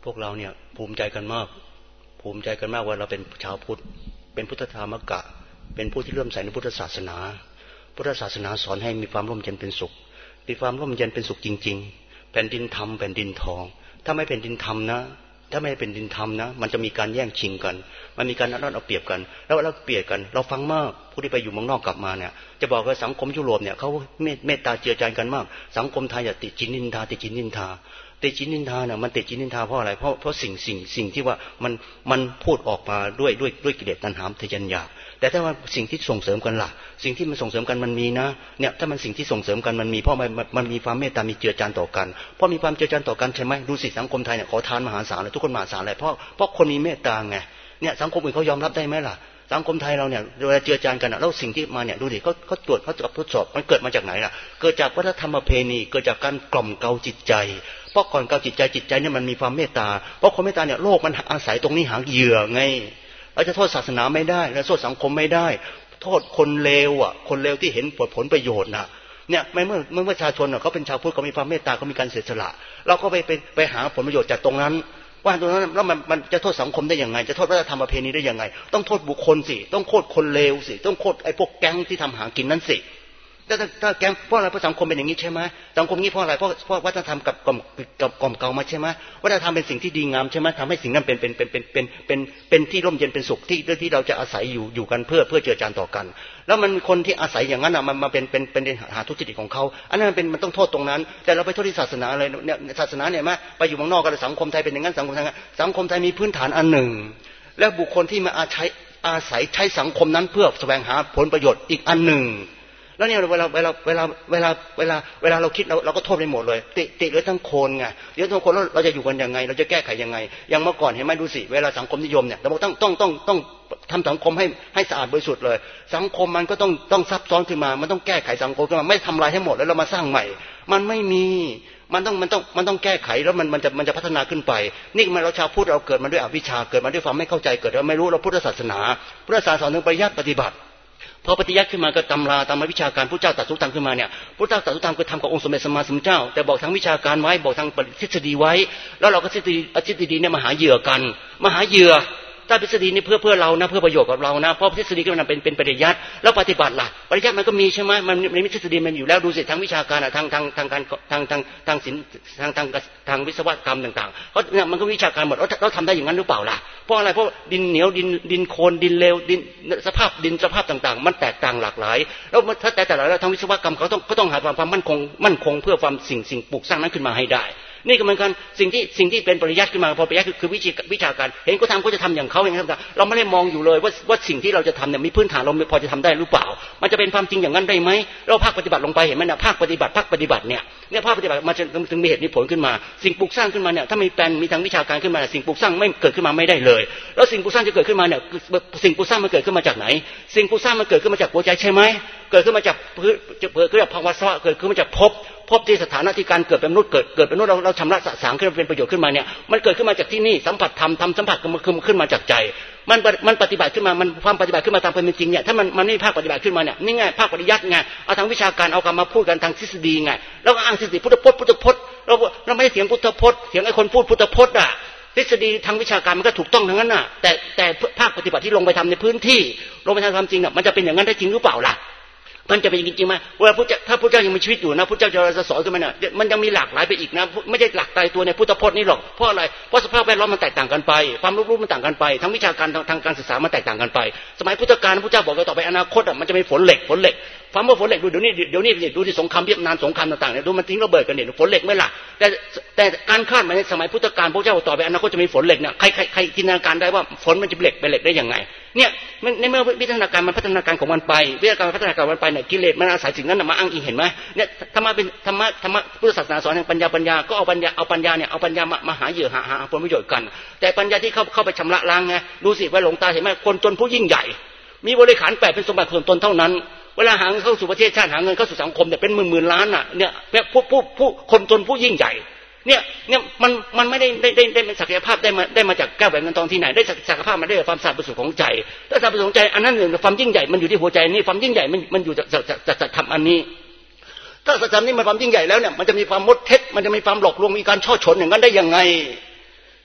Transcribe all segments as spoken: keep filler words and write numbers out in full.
พวกเราเนี่ยภูมิใจกันมากภูมิใจกันมากว่าเราเป็นชาวพุทธเป็นพุทธธรรมกะเป็นผู้ที่เลื่อมใสในพุทธศาสนาพุทธศาสนาสอนให้มีความร่มเย็นเป็นสุขมีความร่มเย็นเป็นสุขจริงๆแผ่นดินธรรมแผ่นดินทองถ้าไม่แผ่นดินธรรมนะถ้าไม่เป็นดินธรรมนะมันจะมีการแย่งชิงกันมันมีการเอาเอาเปรียบกันแล้วเราเปรียบกันเราฟังมากผู้ที่ไปอยู่เมืองนอกกลับมาเนี่ยจะบอกว่าสังคมยุโรปเนี่ยเขาเมตตาเจือจานกันมากสังคมไทยอย่าติดจินนินทาติดจินนินทาติดจินนินทาเนี่ยมันติดจินนินทาเพราะอะไรเพราะเพราะสิ่งสิ่งสิ่งที่ว่ามันมันพูดออกมาด้วยด้วยด้วยกิเลสตัณหาทะยันอยากแต่ถ้าว่าสิ่งที่ส่งเสริมกันล่ะสิ่งที่มันส่งเสริมกันมันมีนะเนี่ยถ้ามันสิ่งที่ส่งเสริมกันมันมีเพราะมันมันมีความเมตตามีเจือจานต่อกันเพราะมีความเจือจานต่อกันใช่ไหมดูสิสังคมไทยเนี่ยขอทานมหาศาลเลยทุกคนมหาศาลเลยเพราะเพราะคนมีเมตตาไงเนี่ยสังคมอื่นเขายอมรับได้ไหมล่ะสังคมไทยเราเนี่ยเวลาเจือจานกันแล้วสิ่งที่มาเนี่ยดูดิเขาเขาตรวจเขาทดสอบมันเกิดมาจากไหนล่ะเกิดจากวัฒนธรรมประเพณีเกิดจากการกล่อมเกลาจิตใจเพราะก่อนเกลาจิตใจจิตใจเนี่ยมันมีความเมตตาเพราะคนเมตตาเนี่ยโลกมันอาศัยตรงนี้หาเหยื่อไงเราจะโทษศาสนาไม่ได้และโทษสังคมไม่ได้โทษคนเลวอ่ะคนเลวที่เห็นผลผลประโยชน์น่ะเนี่ยไม่เมื่อเมื่อประชาชนเขาเป็นชาวพุทธเขามีความเมตตาเขามีการเสียสละเราก็ไปไปไปหาผลประโยชน์จากตรงนั้นว่าตรงนั้นแล้วมันมันจะโทษสังคมได้ยังไงจะโทษวัฒนธรรมประเพณีได้ยังไงต้องโทษบุคคลสิต้องโทษคนเลวสิต้องโทษไอ้พวกแก๊งที่ทำหากินนั้นสิถ้าถ้าแก๊งเพราะอะไรเพราะสังคมเป็นอย่างนี้ใช่ไหมสังคมนี้เพราะอะไรเพราะเพราะวัฒนธรรมกับกล่อมกับกล่อมเกลามาใช่ไหมวัฒนธรรมเป็นสิ่งที่ดีงามใช่ไหมทำให้สิ่งนั้นเป็นเป็นเป็นเป็นเป็นเป็นเป็นที่ร่มเย็นเป็นสุขที่ที่เราจะอาศัยอยู่อยู่กันเพื่อเพื่อเจือจานต่อกันแล้วมันคนที่อาศัยอย่างนั้นอ่ะมันมาเป็นเป็นเป็นหาทุจริตของเขาอันนั้นมันเป็นมันต้องโทษตรงนั้นแต่เราไปโทษที่ศาสนาเลยเนี่ยศาสนาเนี่ยไหมไปอยู่เมืองนอกกันสังคมไทยเป็นอย่างนั้นสังคมไทยสังคมไทยมีพื้นฐานอันหนึ่งและบุคคลที่มาอาศัยอาศัยใช้สังคมนั้นเพื่อแสวงหาผลประโยชน์อีกอันหนึ่งแล้วเนี่ยเวลาเวลาเวลาเวลาเวลาเวลาเราคิดเราเราก็โทษไปหมดเลยติติเหลือทั้งโคนไงเดี๋ยวทั้งโคนแล้วเราจะอยู่กันยังไงเราจะแก้ไขยังไงอย่างเมื่อก่อนเห็นไหมดูสิเวลาสังคมนิยมเนี่ยเราบอกต้องต้องต้องต้องทำสังคมให้ให้สะอาดบริสุทธิ์เลยสังคมมันก็ต้องต้องซับซ้อนขึ้นมามันต้องแก้ไขสังคมขึ้นมาไม่ทำลายให้หมดแล้วเรามาสร้างใหม่มันไม่มีมันต้องมันต้องมันต้องแก้ไขแล้วมันมันจะมันจะพัฒนาขึ้นไปนี่มันเราชาวพุทธเราเกิดมาด้วยอวิชชาเกิดมาด้วยความไม่เข้าใจเกิดมาไม่รู้เราพุทธศาสนาพุทธศาสนาสอนถึงปริยัติปฏิบัติพอปฏิยัติขึ้นมาก็ตำราตามวิชาการพระเจ้าตรัสรู้ธรรมขึ้นมาเนี่ยพระเจ้าตรัสรู้ธรรมคือธรรมขององค์สมเด็จสัมมาสัมพุทธเจ้าแต่บอกทางวิชาการไว้บอกทางทฤษฎีไว้แล้วเราก็ทฤษฎีทฤษฎีเนี่ยมาหาเหยื่อกันมาหาเหยื่อถ้าทฤษฎีนี่เพื่อเพื่อเรานะเพื่อประโยชน์กับเรานะเพราะทฤษฎีก็มันเป็นเป็นปริยัติแล้วปฏิบัติล่ะปฏิยัติมันก็มีใช่ไหมมันมันมีทฤษฎีมันอยู่แล้วดูสิทางวิชาการทางทางทางการทางทางทางศิลป์ทางทางทางวิศวกรรมต่างๆเพราะเนี่ยมันก็วิชาการหมดเราทำได้อย่างนั้นหรือเปล่าล่ะเพราะอะไรเพราะดินเหนียวดินดินโคลนดินเลวดินสภาพดินสภาพต่างๆมันแตกต่างหลากหลายแล้วถ้าแต่แต่ละแล้วทางวิศวกรรมเขาต้องก็ต้องหาความมั่นคงมั่นคงเพื่อความสิ่งสิ่งปลูกสร้างนั้นขึ้นมาให้ได้นี่ก็เหมือนกันสิ่งที่สิ่งที่เป็นปริยัติขึ้นมาพอปริยัติคือวิชาวิชาการเห็นก็ทำก็จะทำอย่างเขาอย่างนั้นเราไม่ได้มองอยู่เลยว่าว่าสิ่งที่เราจะทำเนี่ยมีพื้นฐานเราพอจะทำได้หรือเปล่ามันจะเป็นความจริงอย่างนั้นได้ไหมเราภาคปฏิบัติลงไปเห็นไหมเนี่ยภาคปฏิบัติภาคปฏิบัติเนี่ยเนี่ยภาคปฏิบัติมันจะถึงมีเหตุมีผลขึ้นมาสิ่งปลูกสร้างขึ้นมาเนี่ยถ้ามีแปลนมีทางวิชาการขึ้นมาสิ่งปลูกสร้างไม่เกิดขึ้นมาไม่ได้เลยแล้วสิ่งปลูกสร้างจะเกิดขึ้นมาเนี่ยสิ่งปลูกสร้างมันเกิดขึ้นมาจากไหนสิ่งปลูกสร้างมันเกิดขึ้นมาจากหัวใจใช่ไหมเกิดขึ้นมาจากเกิดขึ้นจากภาวะสวะเกิดขึ้นมาจากภพพบที่สถานะที่การเกิดเป็นมนุษย์เกิดเกิดเป็นมนุษย์เราเราชำระสะสางขึ้นมาเป็นประโยชน์ขึ้นมาเนี่ยมันเกิดขึ้นมาจากที่นี่สัมผัสธรรมธรรมสัมผัสก็มันขึ้นมาจากใจมันมันปฏิบัติขึ้นมามันความปฏิบัติขึ้นมาตามความเป็นจริงเนี่ยถ้ามันมันไม่ภาคปฏิบัติขึ้นมาเนี่ยนี่ไงภาคปฏิยัติไงเอาทางวิชาการเอากรรมาพูดกันทางทฤษฎีไงแล้วก็อ้างทฤษฎีพุทธพจน์พุทธพจน์เราเราไม่ได้เถียงพุทธพจน์เถียงไอ้คนพูดพุทธพจน์อ่ะทฤษฎีทางวิชาการมันก็ถูกต้องทั้งนั้นน่ะแต่แต่ภาคปฏิบัติที่ลงไปทำในพื้นที่ลงไปทำความจริงน่ะมันจะเป็นอย่างนั้นได้จริงหรือเปล่าล่ะมันจะเป็นจริงๆไหมว่าพระเจ้าถ้าพระเจ้ายังมีชีวิตอยู่นะพระเจ้าจะสอนขึ้นมาเนี่ยมันยังมีหลากหลายไปอีกนะไม่ใช่หลักตายตัวในพุทธพจน์นี่หรอกเพราะอะไรเพราะสภาพแวดล้อมมันแตกต่างกันไปความรู้รู้มันต่างกันไปทั้งวิชาการทางการศึกษามันแตกต่างกันไปสมัยพุทธกาลพระเจ้าบอกว่าต่อไปอนาคตอ่ะมันจะมีฝนเหล็กฝนเหล็กความว่าฝนเหล็กดูเดี๋ยวนี้เดี๋ยวนี้ดูที่สงครามเวียดนามสงครามต่างๆเนี่ยดูมันทิ้งระเบิดกันเนี่ยฝนเหล็กไม่ล่ะแต่แต่การคาดหมายในสมัยพุทธกาลพระเจ้าต่อไปอนาคตจะมีฝนเหล็กเนี่ยใครใครใครจินตนาการได้ว่าฝนมันจะเหล็กเป็นเหล็กได้ยังไงเนี่ยในเมื่อวิทยาการมันพัฒนาการของมันไปวิทยาการพัฒนาการมันไปเนี่ยกิเลสมันอาศัยสิ่งนั้นมาอ้างอิงเห็นไหมเนี่ยธรรมะเป็นธรรมะธรรมะพุทธศาสนาสอนอย่างปัญญาปัญญาก็เอาปัญญาเอาปัญญาเนี่ยเอาปัญญามาหาเหยื่อหาหาผลประโยชน์กันแต่ปัญญาที่เข้าเข้าไปชำระล้างไงดูสิว่าหลวงตาเห็นไหมคนจนผู้ยิ่งใหญ่มีบริขารแปดเป็นสมบัติส่วนตนเท่านั้นเวลาหาเงินเข้าสู่ประเทศชาติหาเงินเข้าสู่สังคมเนี่ยเป็นหมื่นหมื่นล้านอ่ะเนี่ยผู้ผู้ผู้คนจนผู้ยิ่งใหญ่เนี่ยเนี่ยมันมันไม่ได้ได้ได้ได้เป็นศักยภาพได้มาได้มาจากแก้วแหวนเงินทองที่ไหนได้ศักยภาพมาได้ความสะอาดบริสุทธิ์ของใจถ้าสะอาดบริสุทธิ์ของใจอันนั้นหนึ่งความยิ่งใหญ่มันอยู่ที่หัวใจนี่ความยิ่งใหญ่มันมันอยู่จากจากจากจากธรรมอันนี้ถ้าสัจธรรมนี่มันความยิ่งใหญ่แล้วเนี่ยมันจะมีความมดเท็จมันจะมีความหลอกลวงมีการช่อฉนอย่างนั้นได้ยังไง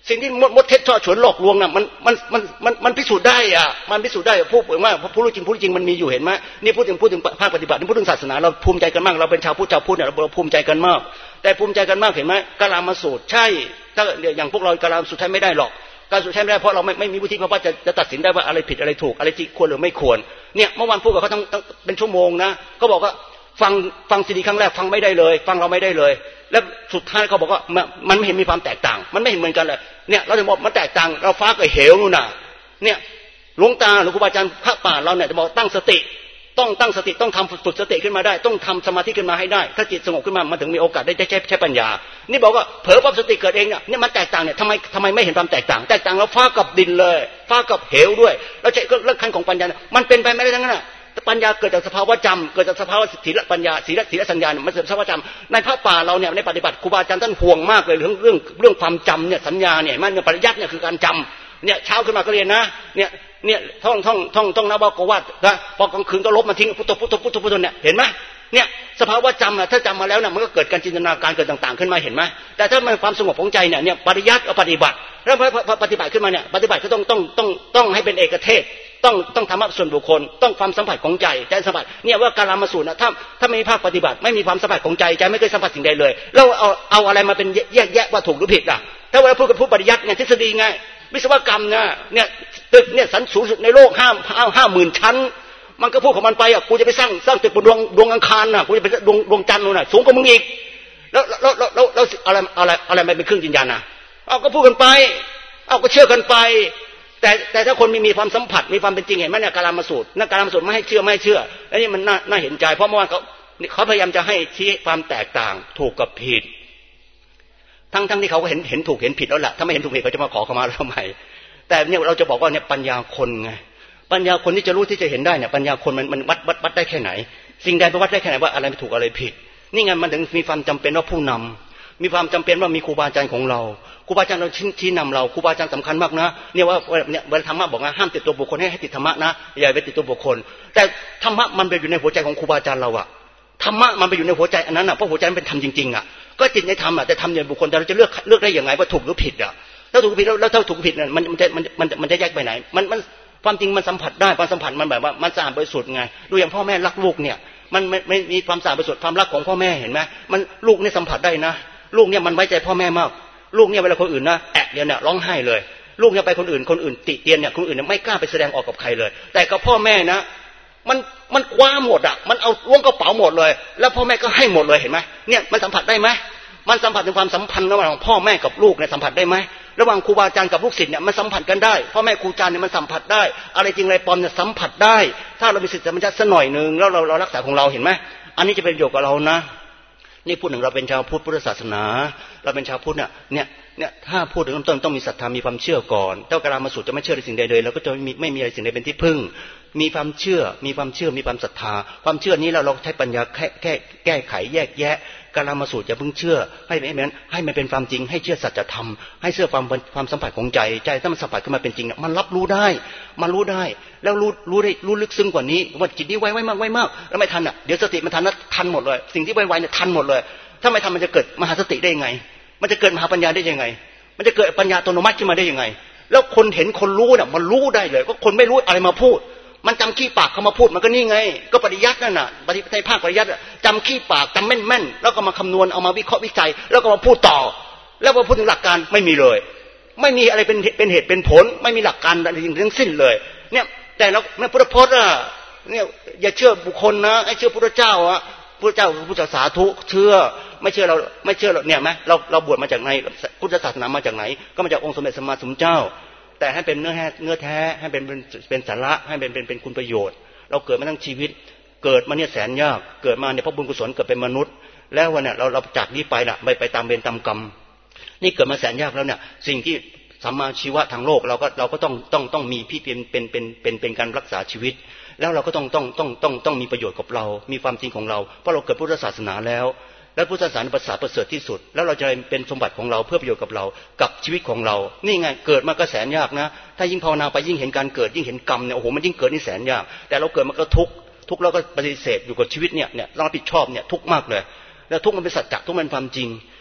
สิ่งที่มดมดเท็จช่อฉวนหลอกลวงน่ะมันมันมันมันมันพิสูจน์ได้อ่ะมันพิสูจน์ได้พูดว่าผู้รู้จริงผู้รู้จริงมันมีอยู่เห็นไหมนี่พูดถึงพูดถึงภาคปฏิบัตินี่พูดถึงศาสนาเราภูมิใจกันมากเราเป็นชาวพุทธชาวพุทธเนี่ยเราภูมิใจกันมากแต่ภูมิใจกันมากเห็นไหมกาลามาสูตรใช่ถ้าอย่างพวกเรากาลาสูตรใช้ไม่ได้หรอกการสูตรใช้ไม่ได้เพราะเราไม่ไม่มีวุฒิภาวะจะจะตัดสินได้ว่าอะไรผิดอะไรถูกอะไรที่ควรหรือไม่ควรเนี่ยเมื่อวานพูดกับเขาตั้งเป็นชั่วโมงนะก็บอกว่าฟังฟังซีดีครั้งแรกฟังไม่ได้เลยฟังเราไม่ได้เลยแล้วสุดท้ายเขาบอกว่ามันไม่เห็นมีความแตกต่างมันไม่เห็นเหมือนกันเลยเนี่ยเราจะบอกมันแตกต่างเราฟ้ากับเหวนู่นน่ะเนี่ยหลวงตาหรือครูบาอาจารย์พระป่าเราเนี่ยจะบอกตั้งสติต้องตั้งสติต้องทำฝึกสติขึ้นมาได้ต้องทำสมาธิขึ้นมาให้ได้ถ้าจิตสงบขึ้นมามันถึงมีโอกาสได้ใช้ใช้ปัญญานี่บอกว่าเผลอปั๊บสติเกิดเองเนี่ยเนี่ยมันแตกต่างเนี่ยทำไมทำไมไม่เห็นความแตกต่างแตกต่างแล้วฟ้ากับดินเลยฟ้ากับเหวด้วยแล้วใช้เรื่องขั้นของปัญญามันเป็นไปไม่ได้ทั้งนั้นปัญญาเกิดจากสภาวะจำเกิดจากสภาวะศีลปัญญาศีลศีลสัญญามันเป็นสภาวะจำในพระป่าเราเนี่ยในปฏิบัติครูบาอาจารย์ท่านห่วงมากเลยเรื่องเรื่องเรื่องความจำเนี่ยสัญญาเนี่ยมันปริยัติเนี่ยคือการจำเนี่ยเช้าขึ้นมาก็เรียนนะเนี่ยเนี่ยท่องท่องท่องท่องนะว่าโกวาดนะพอกลางคืนก็ลบมาทิ้งพุทโธพุทโธพุทโธพุทโธเนี่ยเห็นไหมเนี่ยสภาวะจำนะถ้าจำมาแล้วนะมันก็เกิดการจินตนาการเกิดต่างๆขึ้นมาเห็นไหมแต่ถ้ามันความสงบของใจเนี่ยเนี่ยปริยัติกับปฏิบัติแล้วพอปฏิบัติขึ้นมาเนี่ยปฏิบัติก็ต้องต้องต้องต้องให้เป็นเอกเทศต้องต้องธรรมะส่วนบุคคลต้องความสัมผัสของใจใจสัมผัสเนี่ยว่ากาลามาสูตรนะถ้าถ้าไม่มีภาคปฏิบัติไม่มีความสัมผัสของใจใจไม่เคยสัมผัสสิ่งใดเลยแล้วเอาเอาอะไรมาเป็นแยกแยะว่าถูกหรือผิดล่ะถ้าเวลาพูดกับผู้ปฏิยัติเนี่ยทฤษฎีไงวิศวกรรมเนี่ยเนี่ยตึกเนี่ยสันสูงสุดในโลกห้าห้าหมื่นชั้นมันก็พูดของมันไปอ่ะกูจะไปสร้างสร้างตึกบนดวงดวงอังคารน่ะกูจะไปดวงดวงจันทร์นู่นน่ะสูงกว่ามึงอีกแล้วแล้วแล้วแล้วแล้วอะไรอะไรอะไรมันเป็นเครื่องยืนยันน่ะเอาก็พูดกันไปเอาก็เชื่อกันไปแต่แต่ถ้าคนมีมีความสัมผัสมีความเป็นจริงเห็นไหมเนี่ยกาลามาสูตรนักกาลามาสูตรไม่ให้เชื่อไม่ให้เชื่อแล้วนี่มันน่าน่าเห็นใจเพราะเมื่อวานเขาเขาพยายามจะให้ชี้ความแตกต่างถูกกับผิดทั้งทั้งที่เขาก็เห็นเห็นถูกเห็นผิดแล้วแหละถ้าไม่เห็นถูกผิดเขาจะมาขอเข้ามาทำไมแต่เนี่ยเราจะบอกว่าเนี่ยปัญญาคนไงปัญญาคนที่จะรู้ที่จะเห็นได้เนี่ยปัญญาคนมันมันวัดวัดวัดได้แค่ไหนสิ่งใดวัดได้แค่ไหนว่าอะไรถูกอะไรผิดนี่ไงมันถึงมีความจำเป็นว่าผู้นำมีความจำเป็นว่ามีครูบาอาจารย์ของเราครูบาอาจารย์เราชี้นำเราครูบาอาจารย์สำคัญมากนะเนี่ยว่าเนี่ยเวลาธรรมะบอกว่าห้ามติดตัวบุคคลให้ให้ติดธรรมะนะอย่าไปติดตัวบุคคลแต่ธรรมะมันไปอยู่ในหัวใจของครูบาอาจารย์เราอะธรรมะมันไปอยู่ในหัวใจอันนั้นอะเพราะหัวใจมันเป็นธรรมจริงๆอะก็จิตในธรรมอะแต่ธรรมในบุคคลแต่เราจะเลือกเลือกได้ยังไงว่าถูกหรือผิดอะถ้าถูกผิดแล้วถ้าถูกผิดเนี่ยมันมันจะมันมันมันจะแยกไปไหนมันมันความจริงมันสัมผัสได้ความสัมผัสมันแบบว่ามันสะอาดบริสุทธิ์ไงดูอย่างพ่อแม่รักลูกเนี่ยมันไม่ไม่มีความสะอาดบริสุทธิ์ความรักของพ่อแม่เห็นไหมมันลูกเนี่ยสัมผัสได้นะลูกเนี่ยมันไว้ใจพ่อแม่มากลูกเนี่ยเวลาคนอื่นนะแอะเดี๋ยวเนี่ยร้องไห้เลยลูกเนี่ยไปคนอื่นคนอื่นติเตียนเนี่ยคนอื่นเนี่ยไม่กล้าไปแสดงออกกับใครเลยแต่กับพ่อแม่นะมันมันคว้าหมดอ่ะมันเอาล้วงกระเป๋าหมดเลยแล้วพ่อแม่ก็ให้หมดเลยเห็นไหมเนี่ยมันสัมผัสได้ไหมมันสัมผัสถึงความสัมพันธ์ระหว่างพ่อแม่กับลูกเนี่ยสัมผัสได้ไหมระหว่างครูบาอาจารย์กับลูกศิษย์เนี่ยมันสัมผัสกันได้พ่อแม่ครูอาจารย์เนี่ยมันสัมผัสได้อะไรจริงอะไรปลอมเนี่ยสัมผัสได้ถ้าเรามีสติสัมปชัญญะสักหน่อยนึงแล้วเราเรารักษาของเราเห็นไหมอันนี้จะเป็นประโยชน์กับเรานะนี่พูดถึงเราเป็นชาวพุทธพุทธศาสนาเราเป็นชาวพุทธเนี่ยเนี่ยเนี่ยถ้าพูดถึงต้นต้องมีศรัทธามีความเชื่อก่อนถ้ากาลามาสูตรจะไม่เชื่อในสิ่งใดเลยเราก็จะไม่ไม่มีอะไรสิ่งใดเป็นที่พึ่งมีความเชื่อมีความเชื่อมีความศรัทธาความเชื่อนี้เราเราใช้ปัญญาแค่แก้แก้ไขแยกแยะกาลามาสูตรจะเพิ่งเชื่อให้ไม่เหมือนให้มันเป็นความจริงให้เชื่อสัจธรรมให้เชื่อความความสัมผัสของใจใจถ้ามันสัมผัสขึ้นมาเป็นจริงเนี่ยมันรับรู้ได้มันรู้ได้แล้วรู้รู้ได้รู้ลึกซึ้งกว่านี้ว่าจิตนี้ไวไวมากไวมากแล้วไม่ทันอ่ะเดี๋ยวสติมันทันนะทันหมดเลยสิ่งที่ไวไวเนี่ยทันหมดเลยถ้าไม่ทำมันจะเกิดมหาสติได้ยังไงมันจะเกิดมหาปัญญาได้ยังไงมันจะเกิดปัญญาอัตโนมัติขึ้นมาได้ยังไงแล้วคนเห็นคนรู้เนี่ยมันรู้ได้เลยก็คนไม่รู้อะไรมาพูดมันจำขี้ปากเขามาพูดมันก็นี่ไงก็ปริยัตินั่นน่ะปฏิในภาคปริยัติจำขี้ปากจำแม่นๆแล้วก็มาคำนวณเอามาวิเคราะห์วิจัยแล้วก็มาพูดต่อแล้วพอพูดถึงหลักการไม่มีเลยไม่มีอะไรเป็นเป็นเหตุเป็นผลไม่มีหลักการอะไรทั้งสิ้นเลยเนี่ยแต่เราในพุทธพจน์อ่ะเนี่ยอย่าเชื่อบุคคลนะให้เชื่อพระเจ้าอ่ะพระเจ้าพุทธสาธุเชื่อไม่เชื่อเราไม่เชื่อเราเนี่ยไหมเราเราบวชมาจากไหนพุทธศาสนามาจากไหนก็มาจากองค์สมเด็จสัมมาสัมพุทธเจ้าแต่ให้เป็นเนื้อแท้เนื้อแท้ให้เป็นเป็นเป็นสาระให้เป็นเป็นเป็นคุณประโยชน์เราเกิดมาทั้งชีวิตเกิดมาเนี่ยแสนยากเกิดมาเนี่ยเพราะบุญกุศลเกิดเป็นมนุษย์แล้ววันเนี่ยเราเราจากนี้ไปล่ะไปไปตามเวรตามกรรมนี่เกิดมาแสนยากแล้วเนี่ยสิ่งที่สัมมาชีวะทางโลกเราก็เราก็ต้องต้องต้องมีพี่เป็นเป็นเป็นเป็นเป็นการรักษาชีวิตแล้วเราก็ต้องต้องต้องต้องต้องมีประโยชน์กับเรามีความจริงของเราเพราะเราเกิดพุทธศาสนาแล้วและพุทธศาสนาประเสริฐประเสริฐที่สุดแล้วเราจะเป็นสมบัติของเราเพื่อประโยชน์กับเรากับชีวิตของเรานี่ไงเกิดมาก็แสนยากนะถ้ายิ่งภาวนาไปยิ่งเห็นการเกิดยิ่งเห็นกรรมเนี่ยโอ้โหมันยิ่งเกิดนี่แสนยากแต่เราเกิดมาก็ทุกข์ทุกข์แล้วก็ปฏิเสธอยู่กับชีวิตเนี่ยเนี่ยเรารับผิดชอบเนี่ยทุกข์มากเลยแล้วทุกข์มันเป็นสัจจะทุกข์มันเป็นความจริง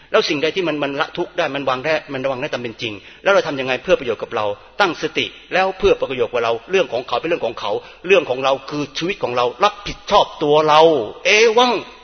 แล้วสิ่งใดที่มันมันละทุกข์ได้มันวางได้มันวางได้ตามเป็นจริงแล้วเราทำยังไงเพื่อประโยชน์กับเราตั้งสติแล้วเพื่อประโยชน์กับเราเรื่องของเขาเป็นเรื่องของเขาเรื่องของเราคือชีวิตของเรารับผิดชอบตัวเราเอวัง